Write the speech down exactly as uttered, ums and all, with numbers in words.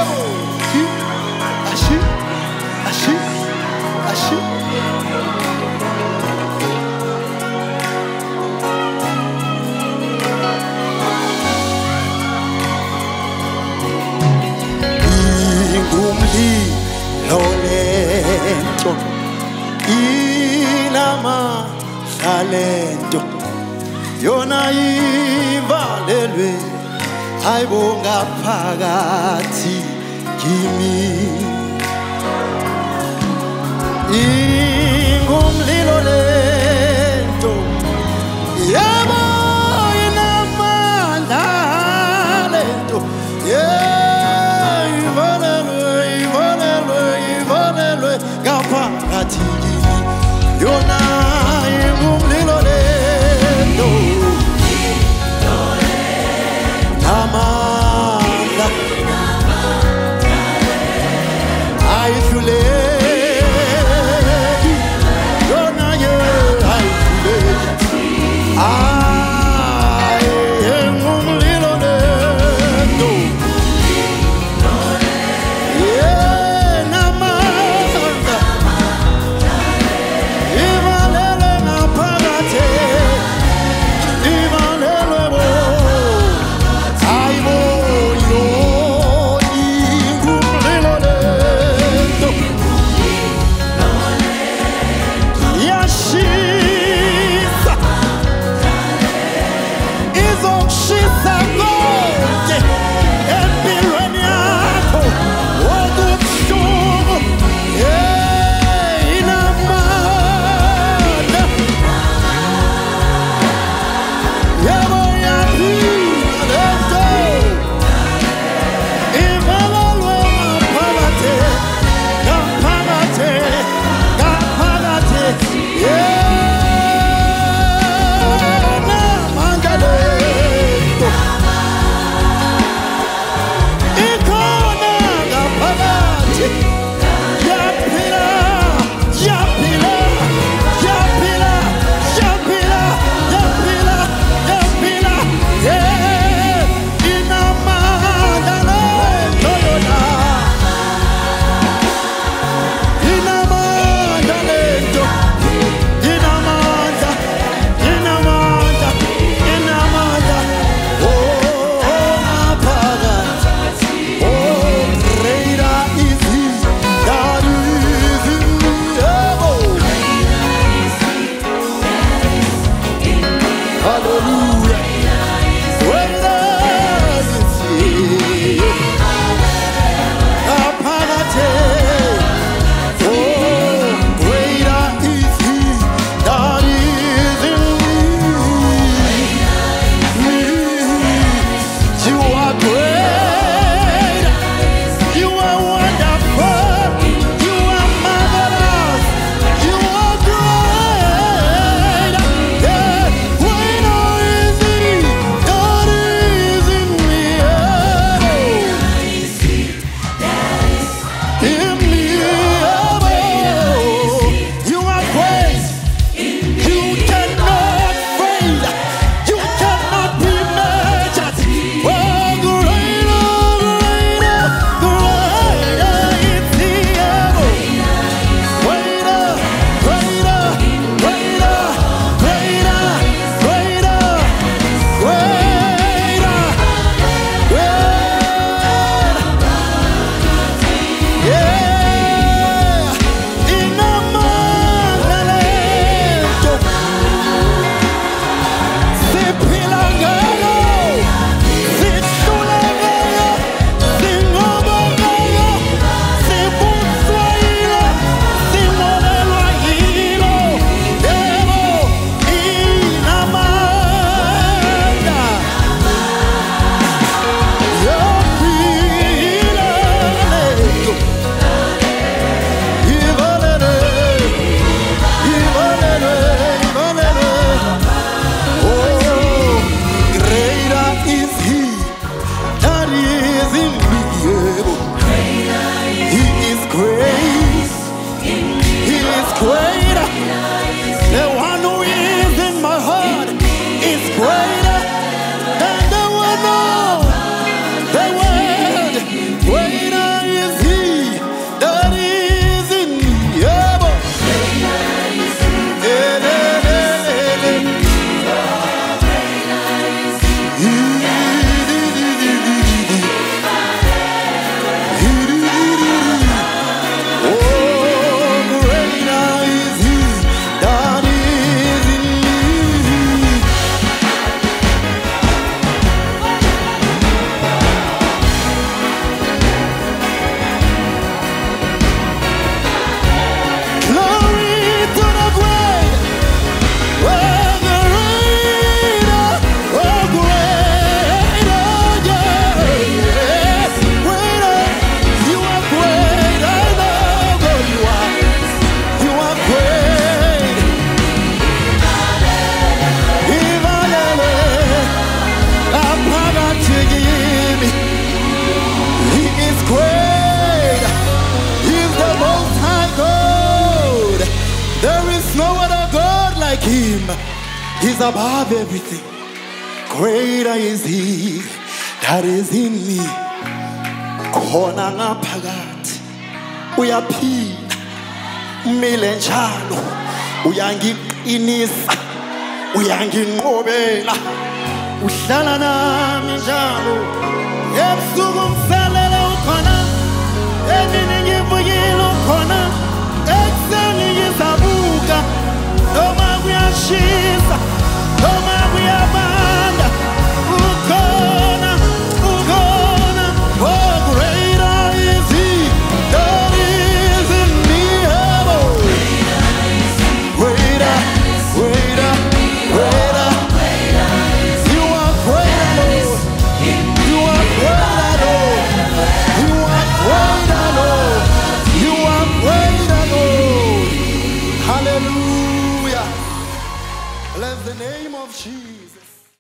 Ashi, ashi, ashi. Ingumlilo lento, inamandla yona ivalelwe ayibonga phakathi kimi. Ingumlilo lento, yebo inamandla lento, yeah, ivalelwe, ivalelwe, ivalelwe ngaphakathi kimi. Yona ingumlilo lento, amandla ayidluleki, yona ye ayidluleki. Ay, ingumlilo lento, yeah, namandla ivalelwe ngaphakathi, ivalelwe bo. Wait He's above everything. Greater is He that is in me. Khona ngaphakathi uyaphila umile njalo uyangiqinisa uyanginqobela uhlala nami njalo ebusuku ngisalela ukhona emini ngivukile ukhona ekuseni ngizabuka noma kuyashisa noma kuyabanda ukhona ukhona oh greater is He that is in me oh greater greater greater you are greater Lord you are greater Lord you are greater Lord you are greater Lord hallelujah bless the name of Jesus.